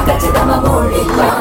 கச்சிதமா மூடிப்பான்.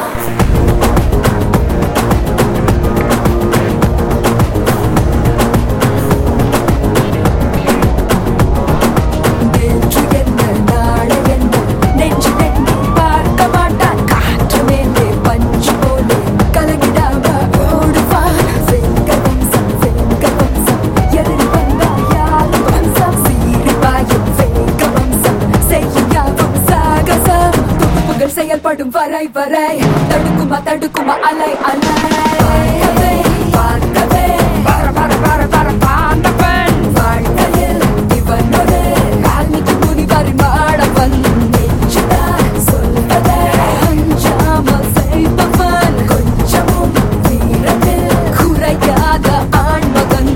செயல்படும் வரை வரை தடுக்குமா தடுக்குமா அலை அலை பார்க்கவே வர வர வர வர பாண்டவன் வாழ்க்கையில் இவனோடு கால்மிக்கு முனிவரின் மாடவன் நெஞ்சுதான் சொல்வதை அஞ்சாமல் செய்பவன் கொஞ்சமும் வீரத்தில் குறையாத ஆண்மகன்.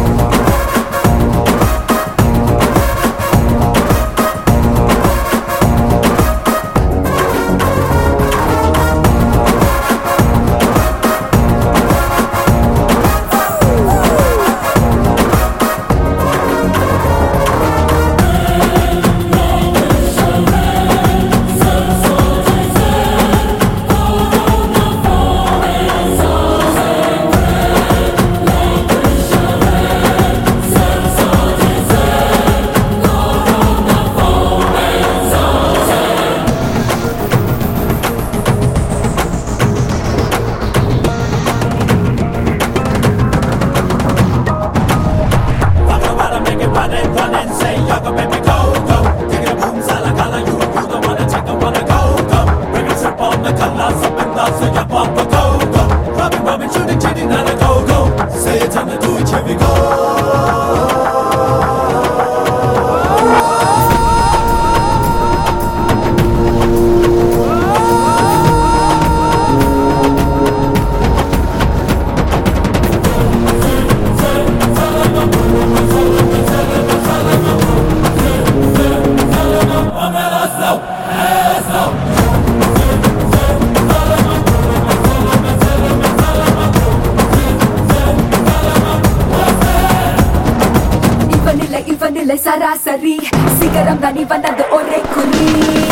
Run and say, "Yaga baby, go go." Take it boom, sala kala, you don't wanna take, don't wanna go go. Bring it up on the colors, up and down, so you pop a go go. Rubbing, rubbing, shooting, cheating, and a go go. Say it and do it, here we go. இவனில்லை சராசரி சிகரம் தான் இவனது ஒரே குறி.